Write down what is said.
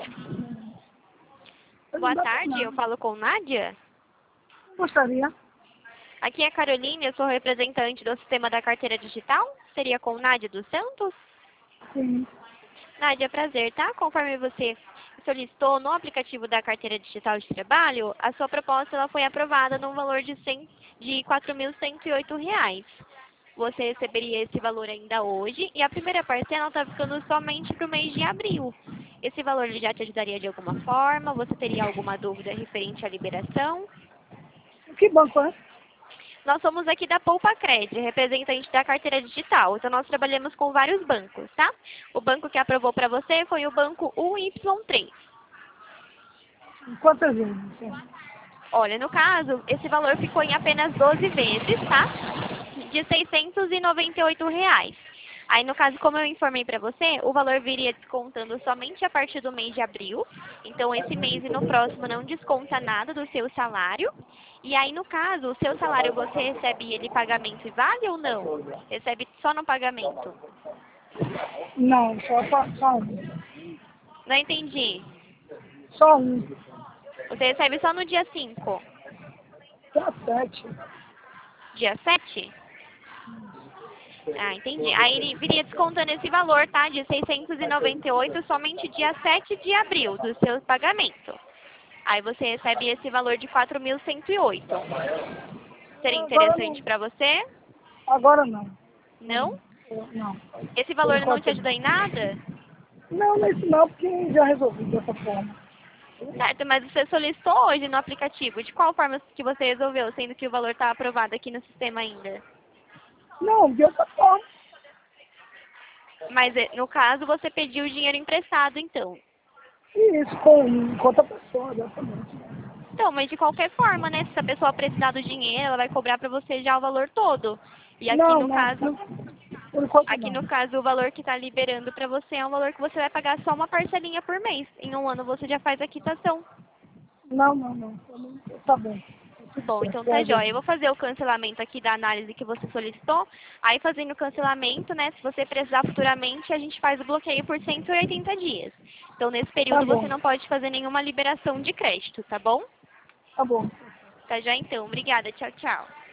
Boa tarde, eu falo com Nádia. Gostaria. Aqui é a Caroline, eu sou representante do sistema da carteira digital. Seria com Nádia dos Santos? Sim. Nádia, prazer, tá? Conforme você solicitou no aplicativo da carteira digital de trabalho, a sua proposta ela foi aprovada num valor de R$ 4.108. Você receberia esse valor ainda hoje e a primeira parcela está ficando somente para o mês de abril. Esse valor ele já te ajudaria de alguma forma? Você teria alguma dúvida referente à liberação? Que banco é? Nós somos aqui da Poupa Cred, representante da carteira digital. Então, nós trabalhamos com vários bancos, tá? O banco que aprovou para você foi o banco UY3. Quantas vezes? Sim. Olha, no caso, esse valor ficou em apenas 12 vezes, tá? De R$ 698. Aí, no caso, como eu informei para você, o valor viria descontando somente a partir do mês de abril. Então, esse mês e no próximo não desconta nada do seu salário. E aí, no caso, o seu salário você recebe ele pagamento e vale ou não? Recebe só no pagamento? Não, só um. Não entendi. Só um. Você recebe só no dia 5? Só 7. Dia 7? Ah, entendi. Aí ele viria descontando esse valor, tá? De 698 somente dia 7 de abril do seu pagamento. Aí você recebe esse valor de 4.108. Seria interessante para você? Agora não. Não? Não. Esse Por valor não te enquanto ajuda em nada? não, não é isso não, porque já resolvi dessa forma. Certo, mas você solicitou hoje no aplicativo. De qual forma que você resolveu, sendo que o valor está aprovado aqui no sistema ainda? Não, de outra forma. Mas no caso você pediu o dinheiro emprestado, então. Isso, com outra pessoa, exatamente. Então, mas de qualquer forma, né? Se a pessoa precisar do dinheiro, ela vai cobrar para você já o valor todo. E aqui Não, no não, caso, por enquanto aqui não. no caso o valor que está liberando para você é um valor que você vai pagar só uma parcelinha por mês. Em um ano você já faz a quitação. Não. Tá bom. Bom, então tá jóia. Eu vou fazer o cancelamento aqui da análise que você solicitou. Aí fazendo o cancelamento, né? Se você precisar futuramente, a gente faz o bloqueio por 180 dias. Então nesse Tá período bom, você não pode fazer nenhuma liberação de crédito, tá bom? tá bom. Tá já então. Obrigada. Tchau, tchau.